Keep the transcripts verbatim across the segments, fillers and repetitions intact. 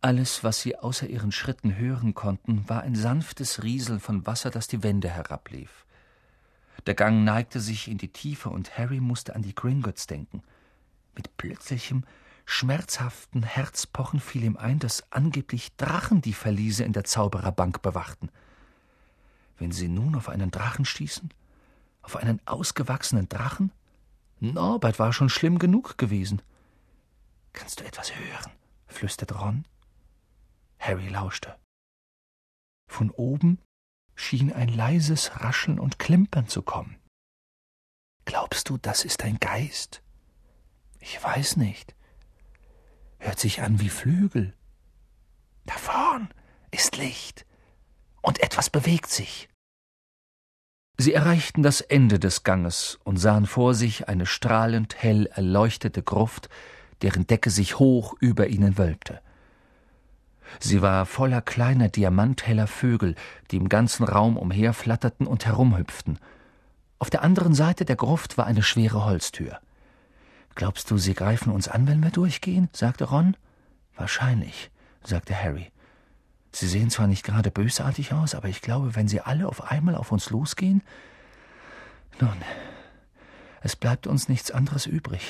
Alles, was sie außer ihren Schritten hören konnten, war ein sanftes Rieseln von Wasser, das die Wände herablief. Der Gang neigte sich in die Tiefe und Harry musste an die Gringotts denken. Mit plötzlichem, schmerzhaften Herzpochen fiel ihm ein, dass angeblich Drachen die Verliese in der Zaubererbank bewachten. Wenn sie nun auf einen Drachen stießen? Auf einen ausgewachsenen Drachen? Norbert war schon schlimm genug gewesen. »Kannst du etwas hören?« flüsterte Ron. Harry lauschte. Von oben schien ein leises Rascheln und Klimpern zu kommen. »Glaubst du, das ist ein Geist?« »Ich weiß nicht. Hört sich an wie Flügel. Da vorn ist Licht und etwas bewegt sich.« Sie erreichten das Ende des Ganges und sahen vor sich eine strahlend hell erleuchtete Gruft, deren Decke sich hoch über ihnen wölbte. Sie war voller kleiner, diamantheller Vögel, die im ganzen Raum umherflatterten und herumhüpften. Auf der anderen Seite der Gruft war eine schwere Holztür. »Glaubst du, sie greifen uns an, wenn wir durchgehen?« sagte Ron. »Wahrscheinlich«, sagte Harry. »Sie sehen zwar nicht gerade bösartig aus, aber ich glaube, wenn sie alle auf einmal auf uns losgehen, nun, es bleibt uns nichts anderes übrig.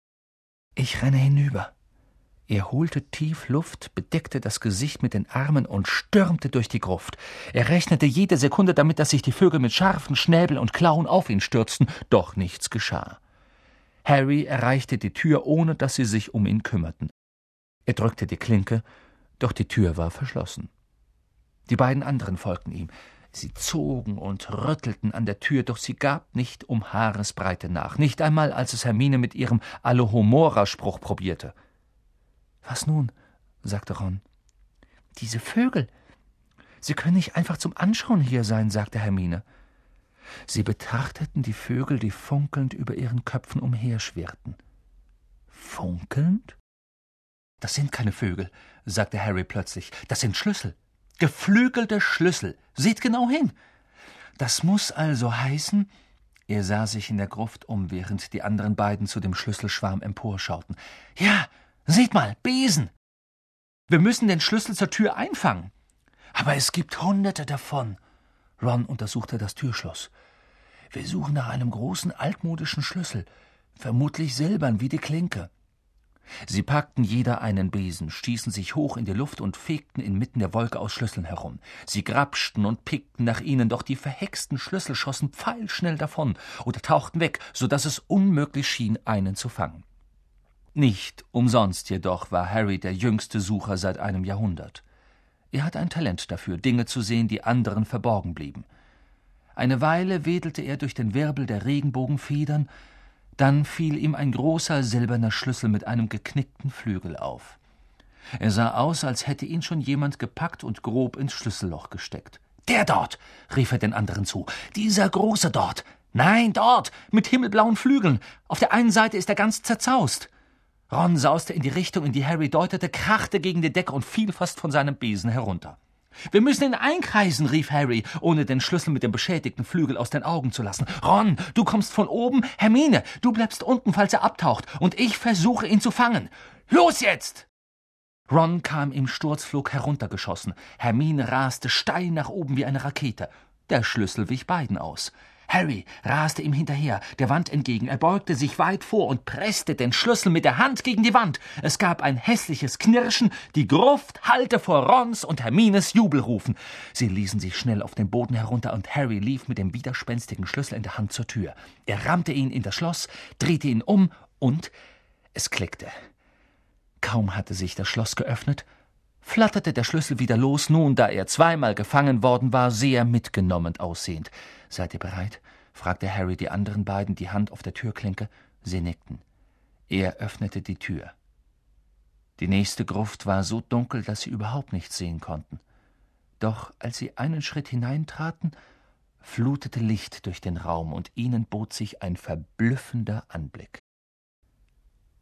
Ich renne hinüber.« Er holte tief Luft, bedeckte das Gesicht mit den Armen und stürmte durch die Gruft. Er rechnete jede Sekunde damit, dass sich die Vögel mit scharfen Schnäbel und Klauen auf ihn stürzten, doch nichts geschah. Harry erreichte die Tür, ohne dass sie sich um ihn kümmerten. Er drückte die Klinke, doch die Tür war verschlossen. Die beiden anderen folgten ihm. Sie zogen und rüttelten an der Tür, doch sie gab nicht um Haaresbreite nach, nicht einmal, als es Hermine mit ihrem Alohomora-Spruch probierte. »Was nun?« sagte Ron. »Diese Vögel. Sie können nicht einfach zum Anschauen hier sein«, sagte Hermine. Sie betrachteten die Vögel, die funkelnd über ihren Köpfen umherschwirrten. »Funkelnd?« »Das sind keine Vögel«, sagte Harry plötzlich. »Das sind Schlüssel. Geflügelte Schlüssel. Seht genau hin. Das muss also heißen...« Er sah sich in der Gruft um, während die anderen beiden zu dem Schlüsselschwarm emporschauten. »Ja, seht mal, Besen. Wir müssen den Schlüssel zur Tür einfangen. Aber es gibt hunderte davon.« Ron untersuchte das Türschloss. »Wir suchen nach einem großen altmodischen Schlüssel, vermutlich silbern wie die Klinke.« Sie packten jeder einen Besen, stießen sich hoch in die Luft und fegten inmitten der Wolke aus Schlüsseln herum. Sie grapschten und pickten nach ihnen, doch die verhexten Schlüssel schossen pfeilschnell davon oder tauchten weg, so dass es unmöglich schien, einen zu fangen. Nicht umsonst jedoch war Harry der jüngste Sucher seit einem Jahrhundert. Er hatte ein Talent dafür, Dinge zu sehen, die anderen verborgen blieben. Eine Weile wedelte er durch den Wirbel der Regenbogenfedern, dann fiel ihm ein großer silberner Schlüssel mit einem geknickten Flügel auf. Er sah aus, als hätte ihn schon jemand gepackt und grob ins Schlüsselloch gesteckt. »Der dort«, rief er den anderen zu, »dieser große dort. Nein, dort, mit himmelblauen Flügeln. Auf der einen Seite ist er ganz zerzaust.« Ron sauste in die Richtung, in die Harry deutete, krachte gegen die Decke und fiel fast von seinem Besen herunter. »Wir müssen ihn einkreisen«, rief Harry, ohne den Schlüssel mit dem beschädigten Flügel aus den Augen zu lassen. »Ron, du kommst von oben. Hermine, du bleibst unten, falls er abtaucht. Und ich versuche, ihn zu fangen. Los jetzt!« Ron kam im Sturzflug heruntergeschossen. Hermine raste steil nach oben wie eine Rakete. Der Schlüssel wich beiden aus. Harry raste ihm hinterher, der Wand entgegen. Er beugte sich weit vor und presste den Schlüssel mit der Hand gegen die Wand. Es gab ein hässliches Knirschen. Die Gruft hallte vor Rons und Hermines Jubelrufen. Sie ließen sich schnell auf den Boden herunter und Harry lief mit dem widerspenstigen Schlüssel in der Hand zur Tür. Er rammte ihn in das Schloss, drehte ihn um und es klickte. Kaum hatte sich das Schloss geöffnet, flatterte der Schlüssel wieder los, nun, da er zweimal gefangen worden war, sehr mitgenommen aussehend. »Seid ihr bereit?« fragte Harry die anderen beiden, die Hand auf der Türklinke. Sie nickten. Er öffnete die Tür. Die nächste Gruft war so dunkel, dass sie überhaupt nichts sehen konnten. Doch als sie einen Schritt hineintraten, flutete Licht durch den Raum, und ihnen bot sich ein verblüffender Anblick.